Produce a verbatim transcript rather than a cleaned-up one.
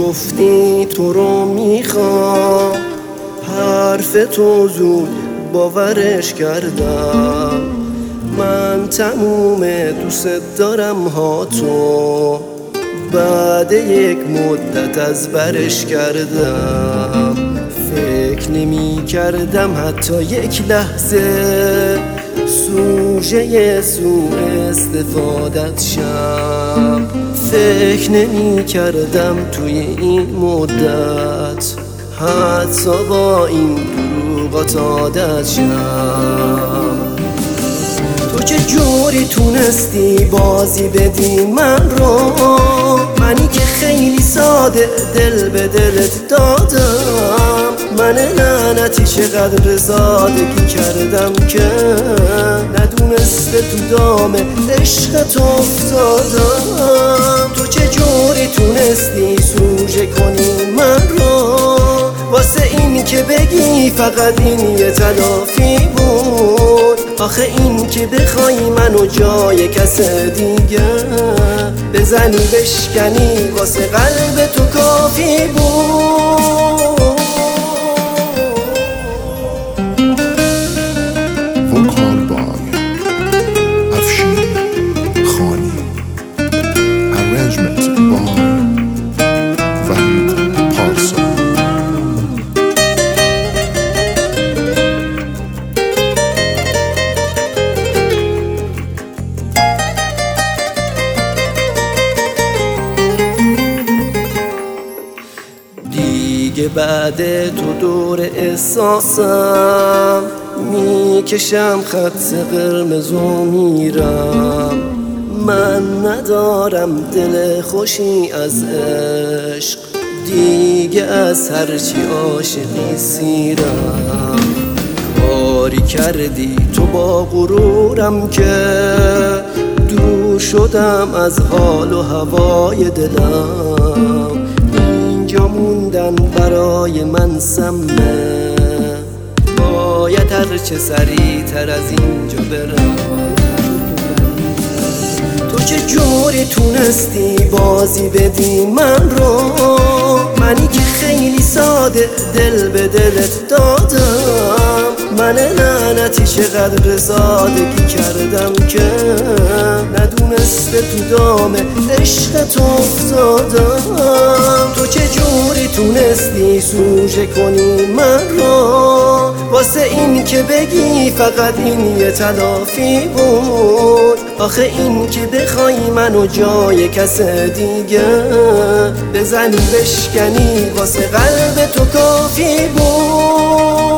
گفتی تو رو میخوام، حرف تو زود باورش کردم. من تموم دوست دارم ها تو، بعد یک مدت از برش کردم. فکر نمی کردم حتی یک لحظه سوژه سوء استفادت شم. فکر نمی کردم توی این مدت حتی با این دروغات عادت شم. تو چه جوری تونستی بازی بدی من رو، منی که خیلی ساده دل به دلت دادم. من لعنتی چقدر سادگی کردم که ندونسته تو دام عشقت افتادم. تو چه جوری تونستی سوژه کنی من رو، واسه این که بگی فقط این یه تلافی بود. آخه این که بخوای منو جای کس دیگه بزنی بشکنی واسه قلب تو کافی بود. وکال بای افشین خانی، ارنجمنت بای وحید پارسا. دیگه بعد تو دور احساسم میکشم خط قرمز و میرم. من ندارم دل خوشی از عشق، دیگه از هرچی عاشقی سیرم. کاری کردی تو با غرورم که دور شدم از حال و هوای دلم. اینجا موندن برای من سمه، باید هرچه سریع تر از اینجا برم. تو چه جوری تونستی بازی بدی من رو، منی که خیلی ساده دل به دلت دادم. من لعنتی چقدر سادگی کردم که ندونسته تو دام عشقت افتادم. تو چه جوری تونستی سوژه کنی من رو، واسه این که بگی فقط این یه تلافی بود. آخه این که بخوای منو جای کس دیگه بزنی بشکنی واسه قلب تو کافی بود.